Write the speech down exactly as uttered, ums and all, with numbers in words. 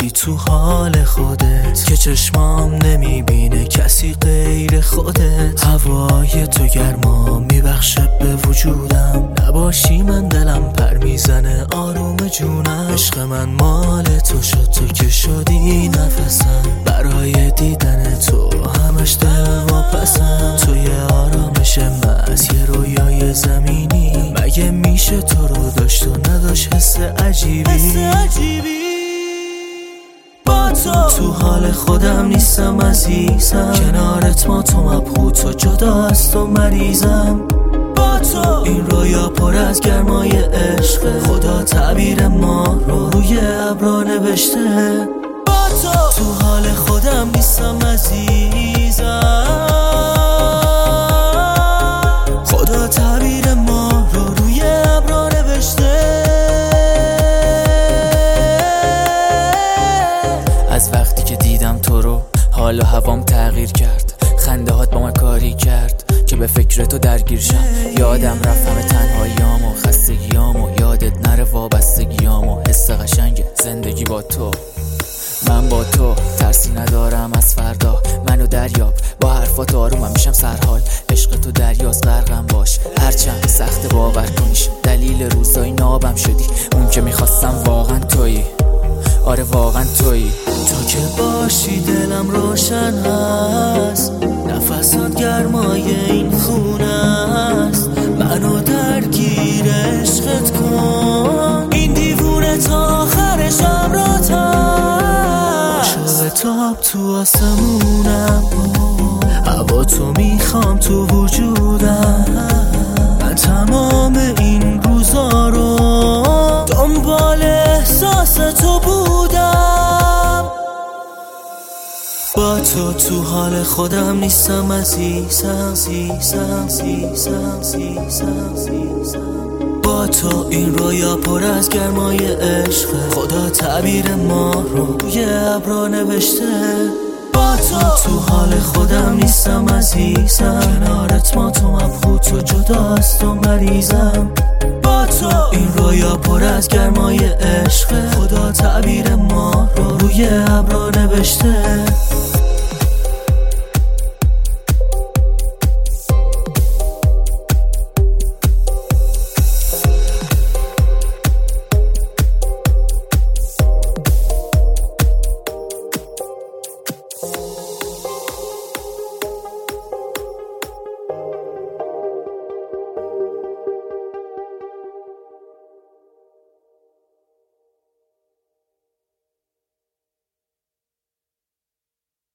رفتی تو حال خودت که چشمام نمیبینه کسی غیر خودت. هوای تو گرما میبخشه به وجودم، نباشی من دلم پر میزنه آروم جونم. عشق من مال تو شد، تو که شدی نفسم، برای دیدن تو همش دل واپسم. توی آرامش محض یه رویای زمینی، مگه میشه تو رو داشت و نداشت حس عجیبی, حس عجیبی. با تو تو حال خودم نیستم عزیزم، کنارت ما تو مبهوت و جدا از تو مریضم. با تو این رویا پر از گرمای عشق، خدا تعبیر ما رو روی ابرا نوشته. با تو تو حال خودم نیستم عزیزم، خدا تعبیر ما رو روی ابرا نوشته. از وقتی که دیدم تو رو حال و هوام تغییر کرد، خنده هات با من کاری کرد که به فکر تو درگیر شم. یادم رفت همه تنهاییام و خستگیام و یادت نره وابستگیام و حس قشنگ زندگی با تو. من با تو ترسی ندارم از فردا، منو دریاب با حرفات آرومم میشم سرحال. عشق تو دریاست غرقم باش، هرچند سخت باور کنیش، دلیل روزای نابم شدی، اون که میخواستم واقعا تویی، آره واقعا تویی. تو که باشی دلم روشن هست، نفسات گرمای این خونه است. منو درگیر عشقت کن، این دیوونه تا آخر شب را تست. تاب تو آسمونم، هوا تو میخوام تو وجودم. من تمام این روزا رو دنبال احساس تو بودم. با تو تو حال خودم نیستم عزیزم، عزیزم، عزیزم، عزیزم، عزیزم. با تو این رویا پر از گرمای عشق، خدا تعبیر ما رو روی ابرا نوشته. با تو تو حال خودم نیستم عزیزم، کنارت ما تو مبهوت و جدا از تو مریضم. با تو این رویا پر از گرمای عشق، خدا تعبیر ما رو روی ابرا نوشته.